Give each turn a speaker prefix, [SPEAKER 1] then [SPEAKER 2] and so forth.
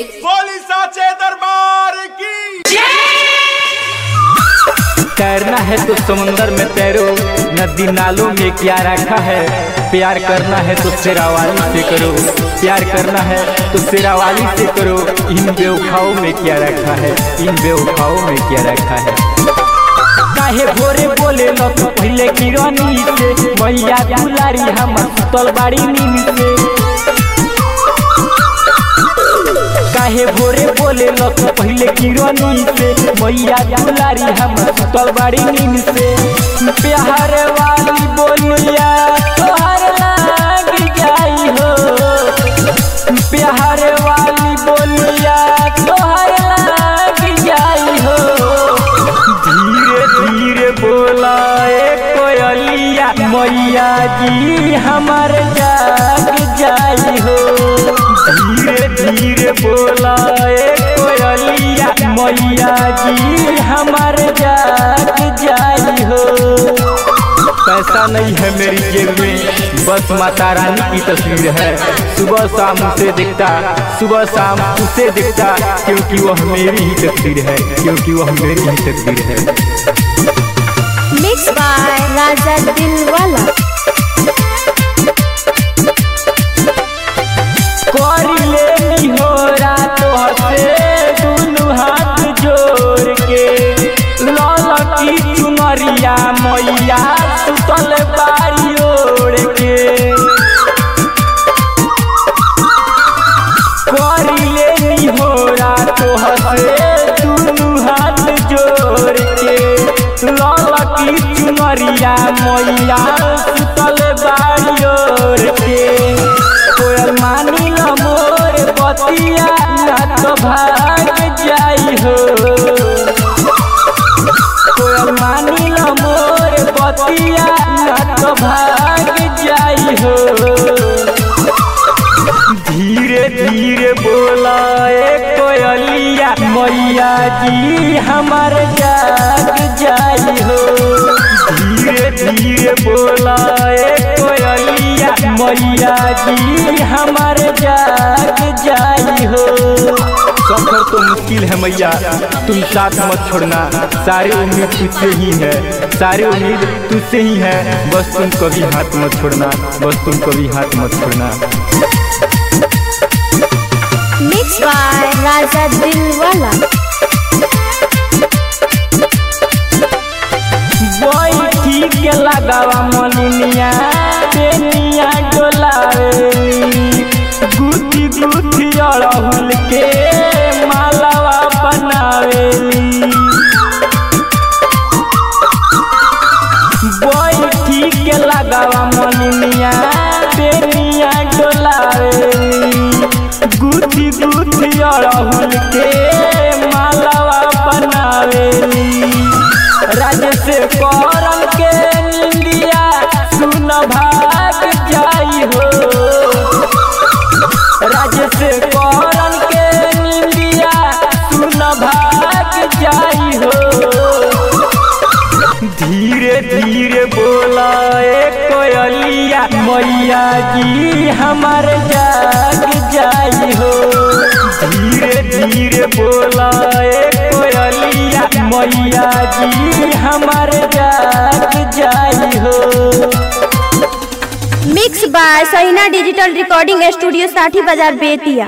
[SPEAKER 1] बोली साचे दरबार की।
[SPEAKER 2] तैरना है तो समुंदर में तैरो, नदी नालों में क्या रखा है। प्यार करना है तो शेरावाली से करो, प्यार करना है तो शेरावाली से करो। इन बेवफाओं में क्या रखा है, इन बेवफाओं में क्या रखा है। काहे भोरे बोले लो तो पहले की रानी से, मैया दुलारी हम सुतल बाड़ी नींद से। काहे भोरे बोले लो तो पहले की रानी से, मैया दुलारी हम सुतल बाड़ी नींद से। प्यार वाली बोलिया तोहर लाग जाई हो, प्यार वाली बोलिया तोहर लाग जाई हो। धीरे धीरे बोला कोयलिया, मैया जी हमार जाग जाई हो। धीरे धीरे बोला कोयलिया, मैया जी हमार जाग जाई हो। पैसा नहीं है मेरी जेब में, बस माता रानी की तस्वीर है। सुबह शाम उसे दिखता, सुबह शाम उसे दिखता, क्योंकि वह मेरी ही तस्वीर है, क्योंकि वह मेरी ही तस्वीर है।
[SPEAKER 3] Mix by Raja Dilwala.
[SPEAKER 2] कोरी लेनी हो रातों से दुनू हाथ जोड़ के, लाल की चुनरिया मैया सुतल बाड़ी ओढ़ के। कोरी लेनी हो रातों से दुनू हाथ जोड़ के, लाल की चुनरिया मैया सुतल बाड़ी ओढ़ के। कोयल मानी लो मोर बतिया, ना तो भाग जाई हो। कोयल मानी लो मोर बतिया, ना तो भाग जाई हो। धीरे धीरे बोला कोयलिया, मैया जी हमार जाग जाई हो। धीरे धीरे बोला कोयलिया, मैया जी हमार जाग जाई हो। सफर तो मुश्किल है मैया, तुम साथ मत छोड़ना। सारी उम्मीद तुझसे ही है, सारी उम्मीद तुझसे ही है। बस तुम कभी हाथ मत छोड़ना, बस तुम कभी हाथ मत छोड़ना।
[SPEAKER 3] Mix by Raja Dilwala.
[SPEAKER 2] बैठी के लगावा मलिनिया, पेनिया डोलावेली, गुथी गुथी अड़हुल के मालावा बनावेली। बैठी के लगावा मलिनिया, पेनिया डोलावेली, गुथी गुथी अड़हुल के मालावा बनावेली। राजेश करम के निंदिया सुन भाग जाई हो। राजेश करम के निंदिया सुन भाग जाई हो। धीरे धीरे बोला कोयलिया, मैया जी हमार जाग जाई हो। धीरे धीरे बोला कोयलिया, मैया जी हमार जाग जाई हो।
[SPEAKER 3] Mix by Sahina digital recording studio 60 बाजार बेतिया।